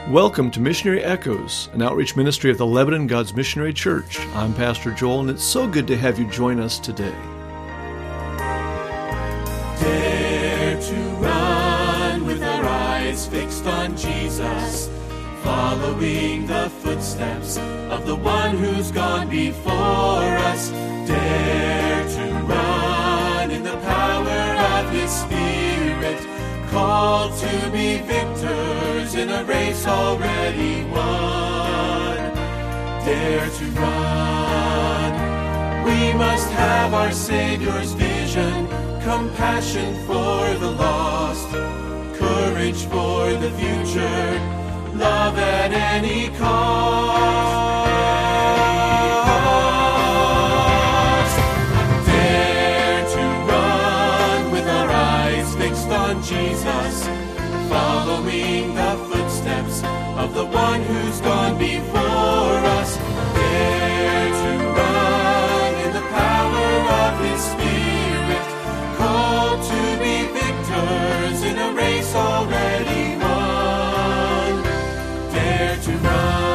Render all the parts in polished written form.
Welcome to Missionary Echoes, an outreach ministry of the Lebanon God's Missionary Church. I'm Pastor Joel, and it's so good to have you join us today. Dare to run with our eyes fixed on Jesus, following the footsteps of the one who's gone before us. Dare to run in the power of His Spirit, called to be victors in a race already won. Dare to run. We must have our Savior's vision, compassion for the lost, courage for the future, love at any cost. Dare to run with our eyes fixed on Jesus, following the footsteps of the one who's gone before us. Dare to run in the power of His Spirit, called to be victors in a race already won. Dare to run.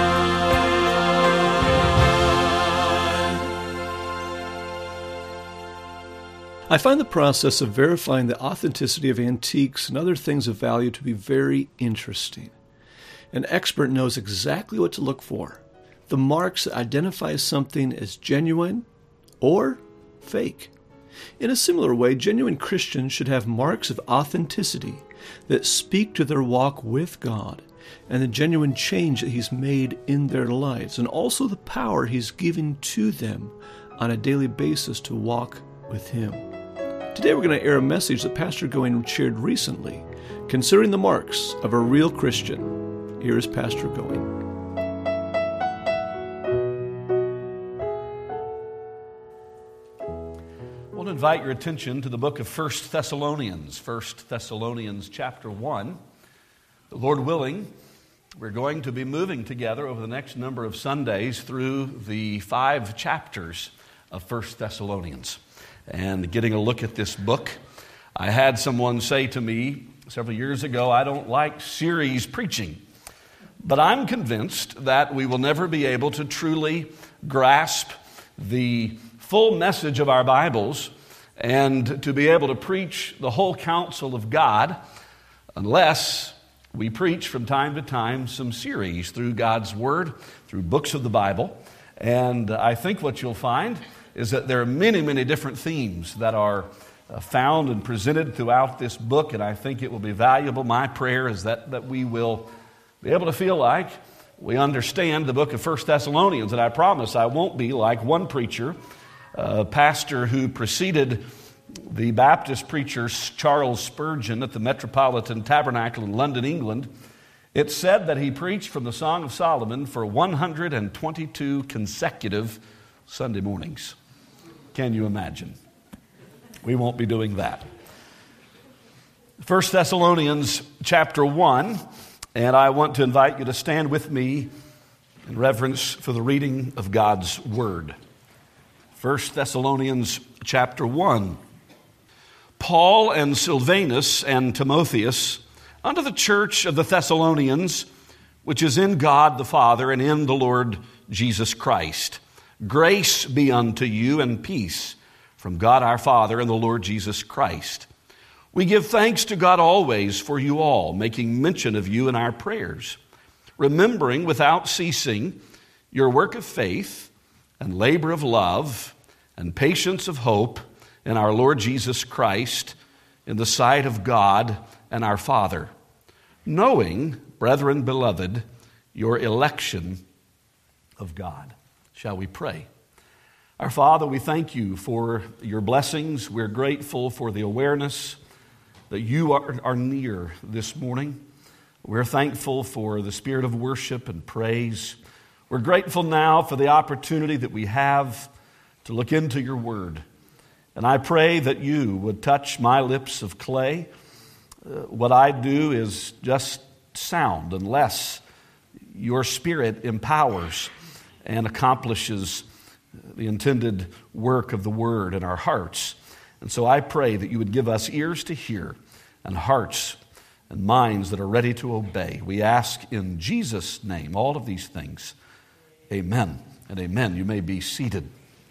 I find the process of verifying the authenticity of antiques and other things of value to be very interesting. An expert knows exactly what to look for, the marks that identify something as genuine or fake. In a similar way, genuine Christians should have marks of authenticity that speak to their walk with God and the genuine change that He's made in their lives, and also the power He's giving to them on a daily basis to walk with Him. Today we're going to air a message that Pastor Going shared recently, considering the marks of a real Christian. Here is Pastor Going. I want to invite your attention to the book of 1 Thessalonians. 1 Thessalonians chapter 1. The Lord willing, we're going to be moving together over the next number of Sundays through the 5 chapters of 1 Thessalonians and getting a look at this book. I had someone say to me several years ago, I don't like series preaching, but I'm convinced that we will never be able to truly grasp the full message of our Bibles and to be able to preach the whole counsel of God unless we preach from time to time some series through God's Word, through books of the Bible. And I think what you'll find is that there are many, many different themes that are found and presented throughout this book, and I think it will be valuable. My prayer is that we will be able to feel like we understand the book of 1 Thessalonians, and I promise I won't be like one preacher, a pastor who preceded the Baptist preacher Charles Spurgeon at the Metropolitan Tabernacle in London, England. It said that he preached from the Song of Solomon for 122 consecutive Sunday mornings. Can you imagine? We won't be doing that. 1 Thessalonians chapter 1, and I want to invite you to stand with me in reverence for the reading of God's Word. 1 Thessalonians chapter 1. Paul and Silvanus and Timotheus, unto the church of the Thessalonians, which is in God the Father and in the Lord Jesus Christ. Grace be unto you and peace from God our Father and the Lord Jesus Christ. We give thanks to God always for you all, making mention of you in our prayers, remembering without ceasing your work of faith and labor of love and patience of hope in our Lord Jesus Christ in the sight of God and our Father, knowing, brethren beloved, your election of God. Shall we pray? Our Father, we thank you for your blessings. We're grateful for the awareness that you are near this morning. We're thankful for the spirit of worship and praise. We're grateful now for the opportunity that we have to look into your word. And I pray that you would touch my lips of clay. What I do is just sound unless your spirit empowers and accomplishes the intended work of the word in our hearts. And so I pray that you would give us ears to hear and hearts and minds that are ready to obey. We ask in Jesus' name all of these things. Amen and amen. You may be seated.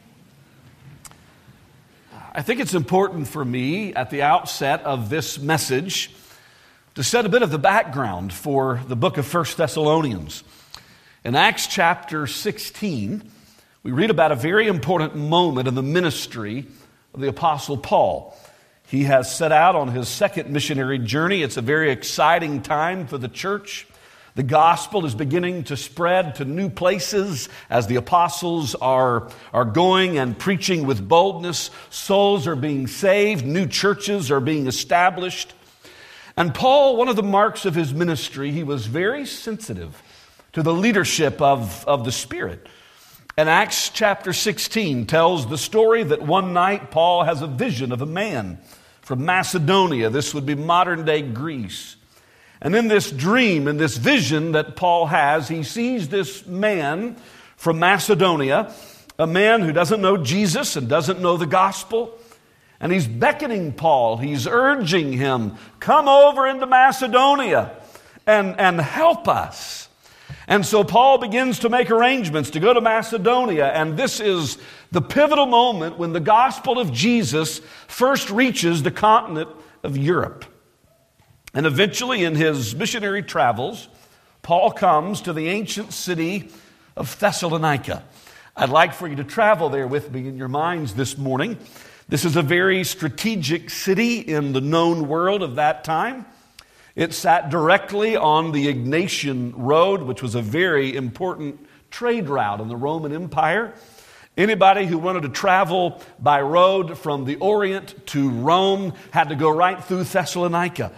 I think it's important for me at the outset of this message to set a bit of the background for the book of 1 Thessalonians. In Acts chapter 16, we read about a very important moment in the ministry of the Apostle Paul. He has set out on his second missionary journey. It's a very exciting time for the church. The gospel is beginning to spread to new places as the apostles are going and preaching with boldness. Souls are being saved. New churches are being established. And Paul, one of the marks of his ministry, he was very sensitive to the leadership of the Spirit. And Acts chapter 16 tells the story that one night Paul has a vision of a man from Macedonia. This would be modern-day Greece. And in this dream, in this vision that Paul has, he sees this man from Macedonia, a man who doesn't know Jesus and doesn't know the gospel. And he's beckoning Paul, he's urging him, come over into Macedonia and help us. And so Paul begins to make arrangements to go to Macedonia, and this is the pivotal moment when the gospel of Jesus first reaches the continent of Europe. And eventually in his missionary travels, Paul comes to the ancient city of Thessalonica. I'd like for you to travel there with me in your minds this morning. This is a very strategic city in the known world of that time. It sat directly on the Egnatian Road, which was a very important trade route in the Roman Empire. Anybody who wanted to travel by road from the Orient to Rome had to go right through Thessalonica.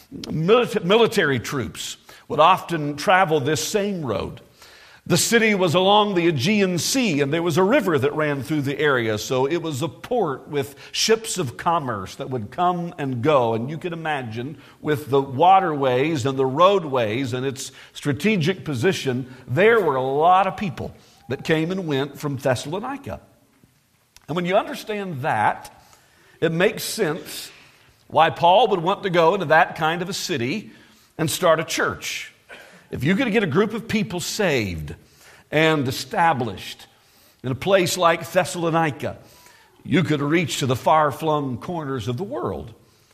Military troops would often travel this same road. The city was along the Aegean Sea, and there was a river that ran through the area, so it was a port with ships of commerce that would come and go. And you can imagine, with the waterways and the roadways and its strategic position, there were a lot of people that came and went from Thessalonica. And when you understand that, it makes sense why Paul would want to go into that kind of a city and start a church. If you could get a group of people saved and established in a place like Thessalonica, you could reach to the far-flung corners of the world.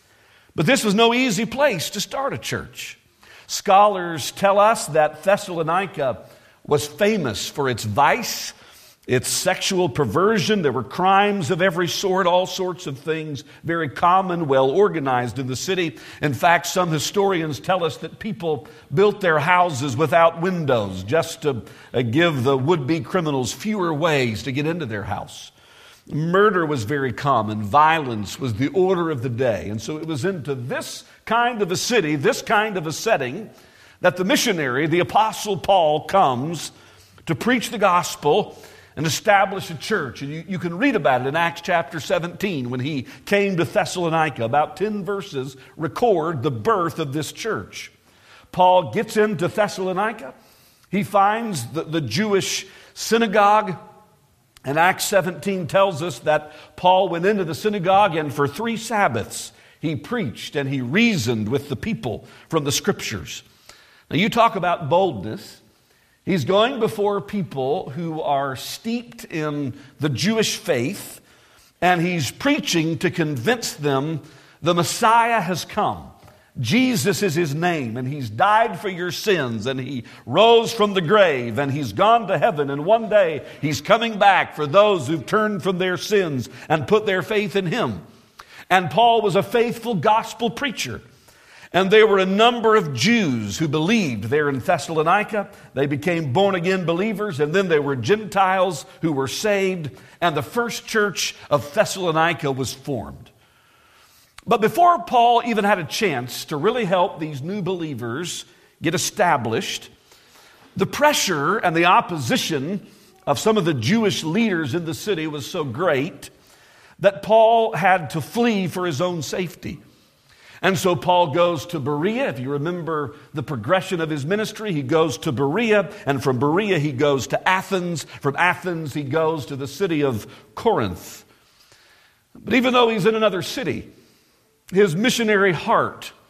But this was no easy place to start a church. Scholars tell us that Thessalonica was famous for its vice, its sexual perversion. There were crimes of every sort, all sorts of things, very common, well organized in the city. In fact, some historians tell us that people built their houses without windows just to give the would-be criminals fewer ways to get into their house. Murder was very common. Violence was the order of the day. And so it was into this kind of a city, this kind of a setting, that the missionary, the Apostle Paul, comes to preach the gospel and establish a church. And you can read about it in Acts chapter 17 when he came to Thessalonica. About 10 verses record the birth of this church. Paul gets into Thessalonica. He finds the Jewish synagogue. And Acts 17 tells us that Paul went into the synagogue, and for 3 Sabbaths he preached and he reasoned with the people from the Scriptures. Now you talk about boldness. He's going before people who are steeped in the Jewish faith, and he's preaching to convince them the Messiah has come. Jesus is his name, and he's died for your sins, and he rose from the grave, and he's gone to heaven, and one day he's coming back for those who've turned from their sins and put their faith in him. And Paul was a faithful gospel preacher. And there were a number of Jews who believed there in Thessalonica. They became born-again believers, and then there were Gentiles who were saved, and the first church of Thessalonica was formed. But before Paul even had a chance to really help these new believers get established, the pressure and the opposition of some of the Jewish leaders in the city was so great that Paul had to flee for his own safety. And so Paul goes to Berea. If you remember the progression of his ministry, he goes to Berea, and from Berea he goes to Athens. From Athens he goes to the city of Corinth. But even though he's in another city, his missionary heart,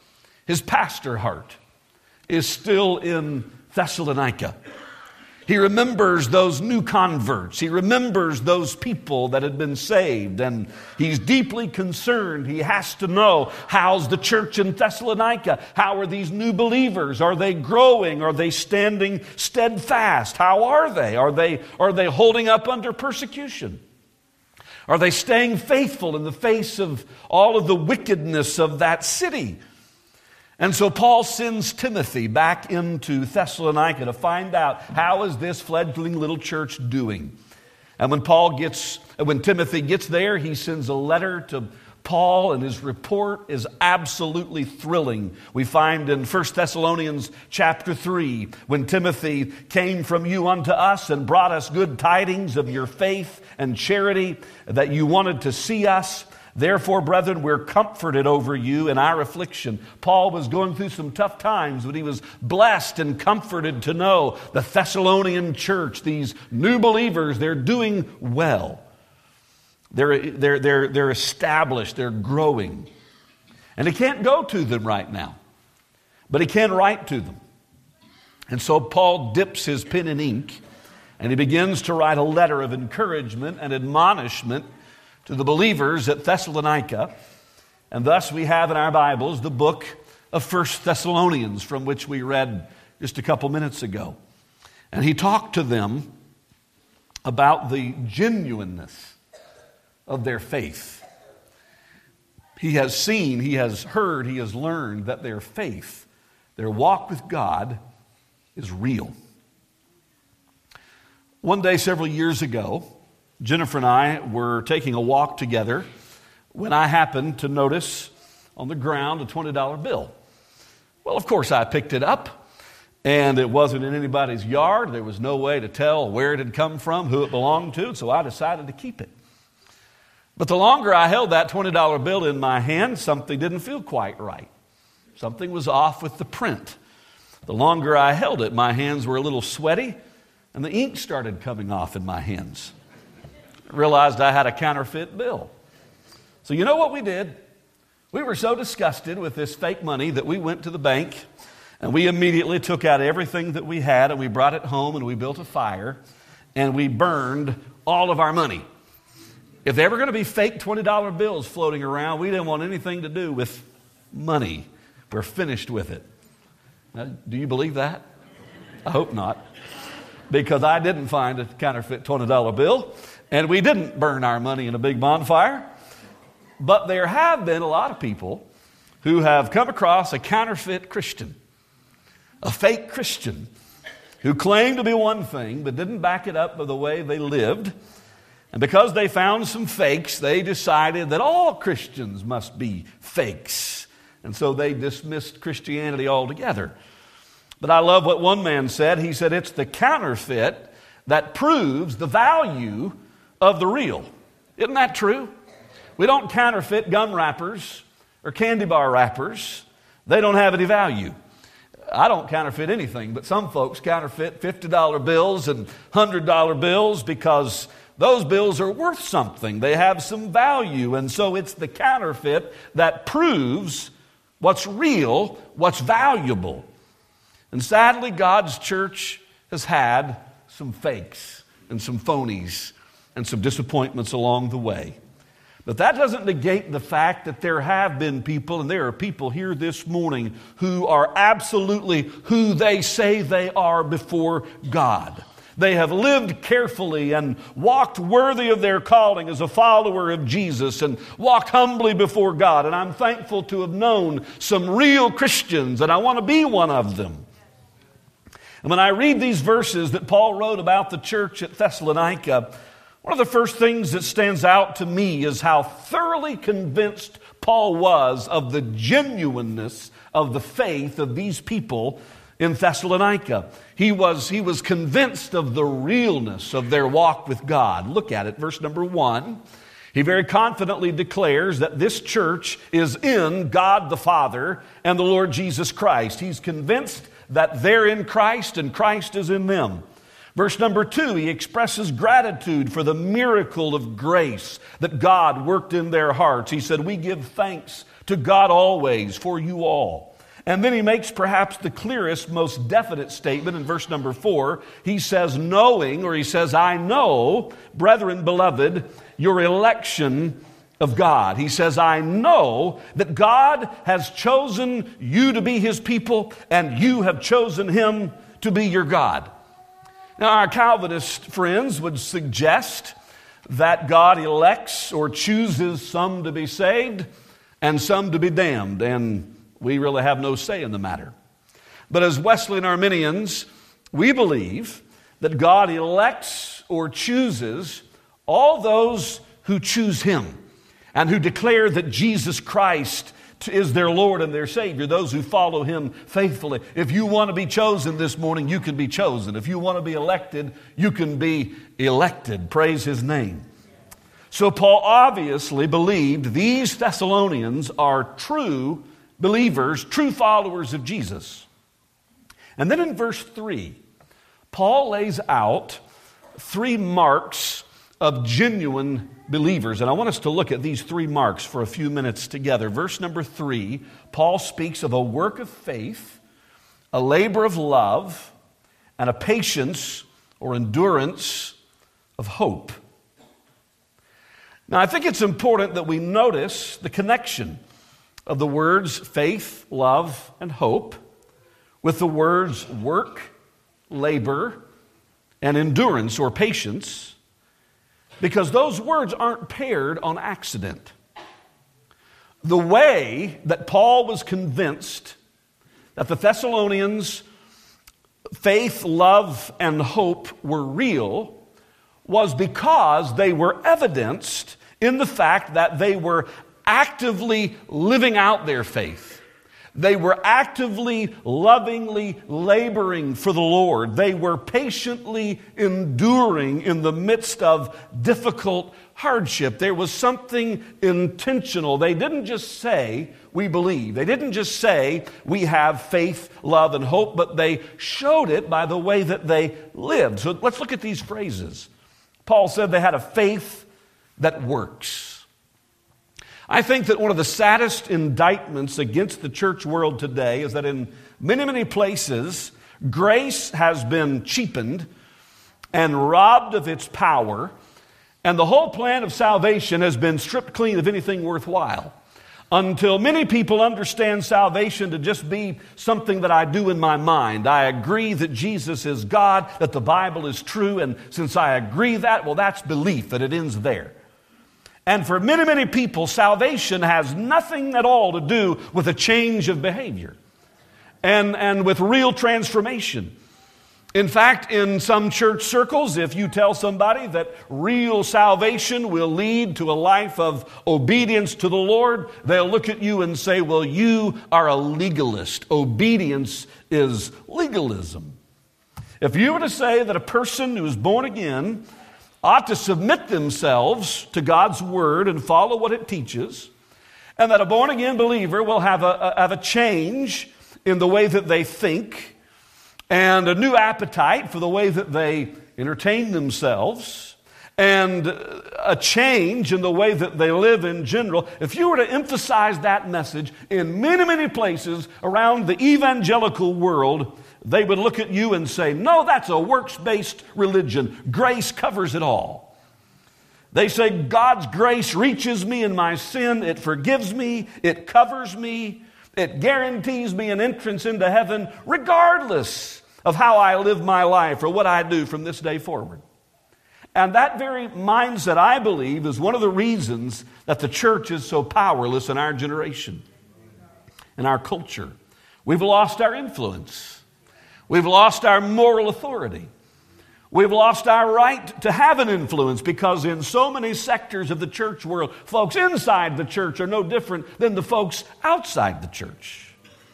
his pastor heart is still in Thessalonica. He remembers those new converts. He remembers those people that had been saved, and he's deeply concerned. He has to know, how's the church in Thessalonica? How are these new believers? Are they growing? Are they standing steadfast? How are they? Are they holding up under persecution? Are they staying faithful in the face of all of the wickedness of that city? And so Paul sends Timothy back into Thessalonica to find out, how is this fledgling little church doing? And when Timothy gets there, he sends a letter to Paul, and his report is absolutely thrilling. We find in 1 Thessalonians chapter 3, when Timothy came from you unto us and brought us good tidings of your faith and charity, that you wanted to see us. Therefore, brethren, we're comforted over you in our affliction. Paul was going through some tough times, but he was blessed and comforted to know the Thessalonian church, these new believers, they're doing well. They're established, they're growing. And he can't go to them right now, but he can write to them. And so Paul dips his pen in ink, and he begins to write a letter of encouragement and admonishment to the believers at Thessalonica. And thus we have in our Bibles the book of 1 Thessalonians, from which we read just a couple minutes ago. And he talked to them about the genuineness of their faith. He has seen, he has heard, he has learned that their faith, their walk with God, is real. One day several years ago, Jennifer and I were taking a walk together when I happened to notice on the ground a $20 bill. Well, of course, I picked it up, and it wasn't in anybody's yard. There was no way to tell where it had come from, who it belonged to, so I decided to keep it. But the longer I held that $20 bill in my hand, something didn't feel quite right. Something was off with the print. The longer I held it, my hands were a little sweaty, and the ink started coming off in my hands. I realized I had a counterfeit bill. So you know what we did? We were so disgusted with this fake money that we went to the bank, and we immediately took out everything that we had, and we brought it home, and we built a fire, and we burned all of our money. If there were going to be fake $20 bills floating around, we didn't want anything to do with money. We're finished with it. Now, do you believe that? I hope not, because I didn't find a counterfeit $20 bill, and we didn't burn our money in a big bonfire. But there have been a lot of people who have come across a counterfeit Christian, a fake Christian, who claimed to be one thing but didn't back it up by the way they lived. And because they found some fakes, they decided that all Christians must be fakes. And so they dismissed Christianity altogether. But I love what one man said. He said, it's the counterfeit that proves the value of the real. Isn't that true? We don't counterfeit gum wrappers or candy bar wrappers. They don't have any value. I don't counterfeit anything, but some folks counterfeit $50 bills and $100 bills because those bills are worth something. They have some value. And so it's the counterfeit that proves what's real, what's valuable. And sadly, God's church has had some fakes and some phonies and some disappointments along the way. But that doesn't negate the fact that there have been people, and there are people here this morning who are absolutely who they say they are before God. They have lived carefully and walked worthy of their calling as a follower of Jesus and walked humbly before God. And I'm thankful to have known some real Christians, and I want to be one of them. And when I read these verses that Paul wrote about the church at Thessalonica, one of the first things that stands out to me is how thoroughly convinced Paul was of the genuineness of the faith of these people in Thessalonica. He was convinced of the realness of their walk with God. Look at it, verse number 1. He very confidently declares that this church is in God the Father and the Lord Jesus Christ. He's convinced that they're in Christ and Christ is in them. Verse number 2, he expresses gratitude for the miracle of grace that God worked in their hearts. He said, we give thanks to God always for you all. And then he makes perhaps the clearest, most definite statement in verse number 4. He says, knowing, or he says, I know, brethren, beloved, your election of God. He says, I know that God has chosen you to be his people, and you have chosen him to be your God. Now, our Calvinist friends would suggest that God elects or chooses some to be saved and some to be damned, and we really have no say in the matter. But as Wesleyan Arminians, we believe that God elects or chooses all those who choose him and who declare that Jesus Christ is their Lord and their Savior, those who follow him faithfully. If you want to be chosen this morning, you can be chosen. If you want to be elected, you can be elected. Praise his name. So Paul obviously believed these Thessalonians are true believers, true followers of Jesus. And then in verse 3, Paul lays out 3 marks of genuine believers. And I want us to look at these 3 marks for a few minutes together. Verse number 3, Paul speaks of a work of faith, a labor of love, and a patience or endurance of hope. Now, I think it's important that we notice the connection of the words faith, love, and hope with the words work, labor, and endurance or patience, because those words aren't paired on accident. The way that Paul was convinced that the Thessalonians' faith, love, and hope were real was because they were evidenced in the fact that they were actively living out their faith. They were actively, lovingly laboring for the Lord. They were patiently enduring in the midst of difficult hardship. There was something intentional. They didn't just say, we believe. They didn't just say, we have faith, love, and hope, but they showed it by the way that they lived. So let's look at these phrases. Paul said they had a faith that works. I think that one of the saddest indictments against the church world today is that in many, many places, grace has been cheapened and robbed of its power, and the whole plan of salvation has been stripped clean of anything worthwhile, until many people understand salvation to just be something that I do in my mind. I agree that Jesus is God, that the Bible is true, and since I agree that, well, that's belief, that it ends there. And for many, many people, salvation has nothing at all to do with a change of behavior and with real transformation. In fact, in some church circles, if you tell somebody that real salvation will lead to a life of obedience to the Lord, they'll look at you and say, well, you are a legalist. Obedience is legalism. If you were to say that a person who is born again ought to submit themselves to God's Word and follow what it teaches, and that a born-again believer will have a change in the way that they think and a new appetite for the way that they entertain themselves and a change in the way that they live in general, if you were to emphasize that message in many, many places around the evangelical world, they would look at you and say, no, that's a works-based religion. Grace covers it all. They say God's grace reaches me in my sin. It forgives me. It covers me. It guarantees me an entrance into heaven regardless of how I live my life or what I do from this day forward. And that very mindset, I believe, is one of the reasons that the church is so powerless in our generation, in our culture. We've lost our influence. We've lost our moral authority. We've lost our right to have an influence because in so many sectors of the church world, folks inside the church are no different than the folks outside the church.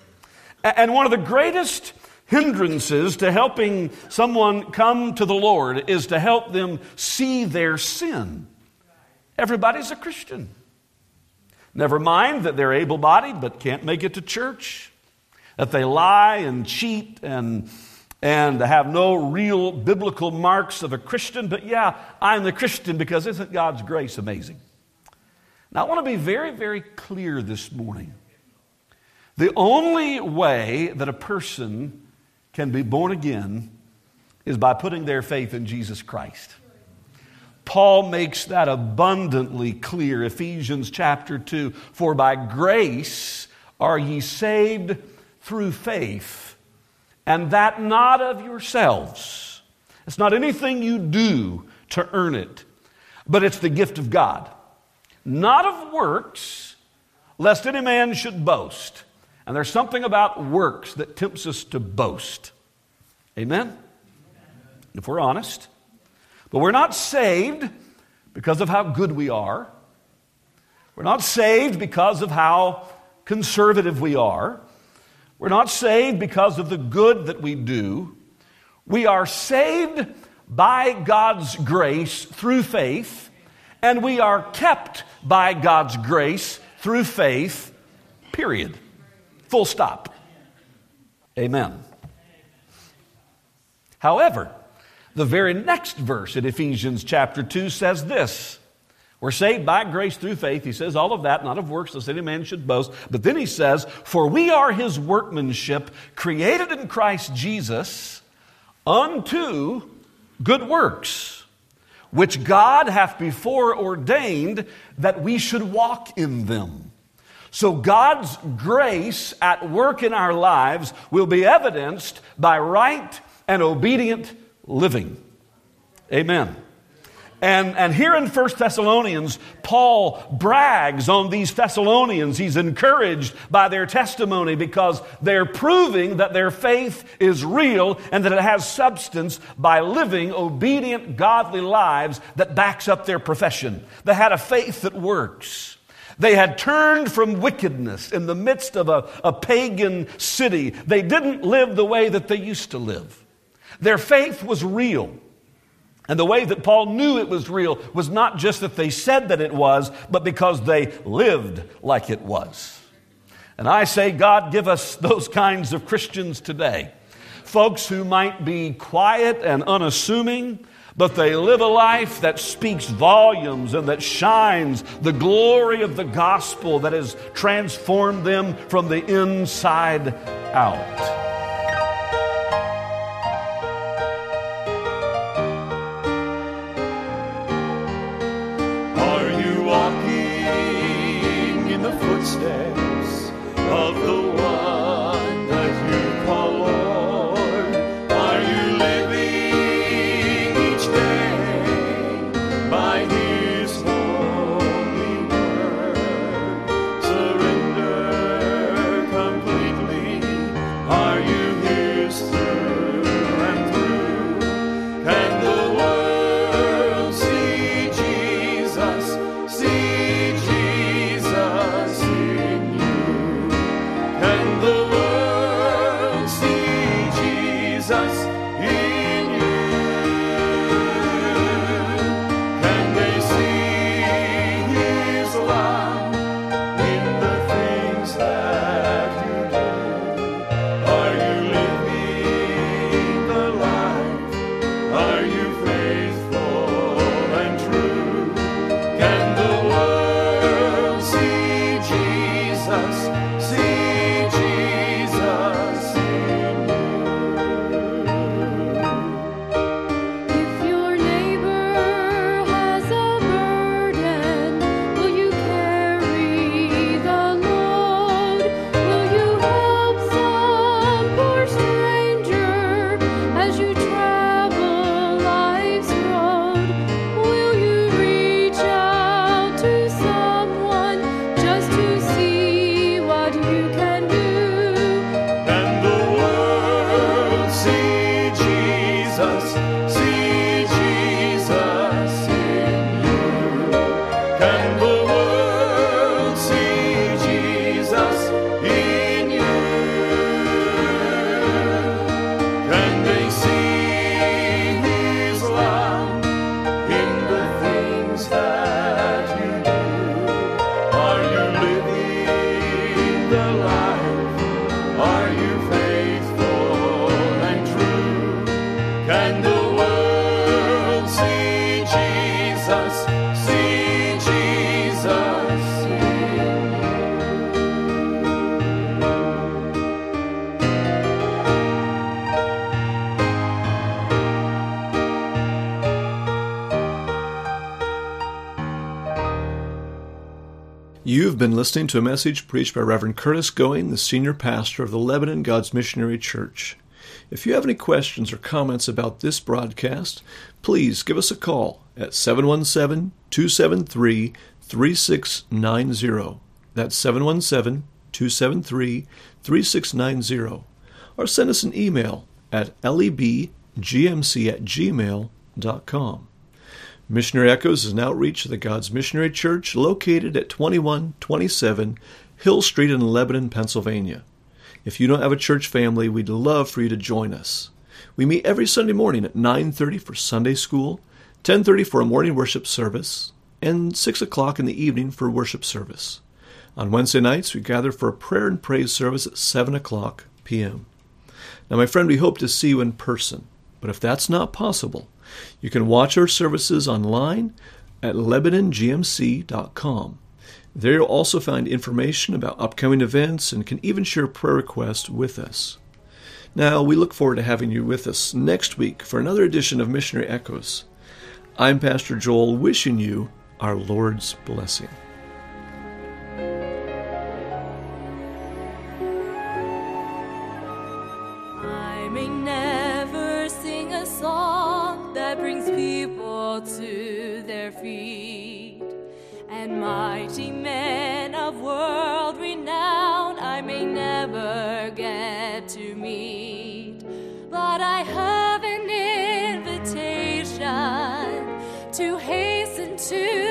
And one of the greatest hindrances to helping someone come to the Lord is to help them see their sin. Everybody's a Christian. Never mind that they're able-bodied but can't make it to church, that they lie and cheat and have no real biblical marks of a Christian, but yeah, I'm the Christian because isn't God's grace amazing? Now, I want to be very, very clear this morning The only way that a person can be born again is by putting their faith in Jesus Christ. Paul makes that abundantly clear. Ephesians chapter 2, for by grace are ye saved through faith, and that not of yourselves. It's not anything you do to earn it, but it's the gift of God. Not of works, lest any man should boast. And there's something about works that tempts us to boast. Amen? If we're honest. But we're not saved because of how good we are. We're not saved because of how conservative we are. We're not saved because of the good that we do. We are saved by God's grace through faith, and we are kept by God's grace through faith, period. Full stop. Amen. However, the very next verse in Ephesians chapter 2 says this. We're saved by grace through faith. He says all of that, not of works, lest any man should boast. But then he says, for we are his workmanship, created in Christ Jesus, unto good works, which God hath before ordained that we should walk in them. So God's grace at work in our lives will be evidenced by right and obedient living. Amen. And here in 1 Thessalonians, Paul brags on these Thessalonians. He's encouraged by their testimony because they're proving that their faith is real and that it has substance by living obedient, godly lives that backs up their profession. They had a faith that works. They had turned from wickedness in the midst of a pagan city. They didn't live the way that they used to live. Their faith was real. And the way that Paul knew it was real was not just that they said that it was, but because they lived like it was. And I say, God, give us those kinds of Christians today. Folks who might be quiet and unassuming, but they live a life that speaks volumes and that shines the glory of the gospel that has transformed them from the inside out. Footsteps of the one that you call Lord. Are you living each day by His holy word? Surrender completely. Are you His through and through? Can the world see Jesus? See Jesus in you. Can the world see Jesus in you? Can they see His love in the things that you do? Are you living the life? Are you faithful and true? Can the world see Jesus? See Jesus in you. You've been listening to a message preached by Reverend Curtis Going, the senior pastor of the Lebanon God's Missionary Church. If you have any questions or comments about this broadcast, please give us a call at 717-273-3690. That's 717-273-3690. Or send us an email at lebgmc@gmail.com. Missionary Echoes is an outreach of the God's Missionary Church located at 2127 Hill Street in Lebanon, Pennsylvania. If you don't have a church family, we'd love for you to join us. We meet every Sunday morning at 9:30 for Sunday school, 10:30 for a morning worship service, and 6 o'clock in the evening for worship service. On Wednesday nights, we gather for a prayer and praise service at 7 o'clock p.m. Now, my friend, we hope to see you in person, but if that's not possible, you can watch our services online at LebanonGMC.com. There you'll also find information about upcoming events and can even share prayer requests with us. Now, we look forward to having you with us next week for another edition of Missionary Echoes. I'm Pastor Joel, wishing you our Lord's blessing. I may never sing a song that brings people to their feet, and mighty men of world renown I may never get to meet, but I have an invitation to hasten to